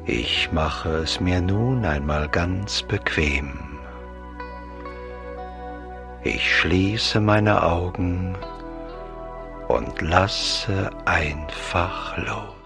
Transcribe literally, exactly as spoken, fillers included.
Ich mache es mir nun einmal ganz bequem. Ich schließe meine Augen und lasse einfach los.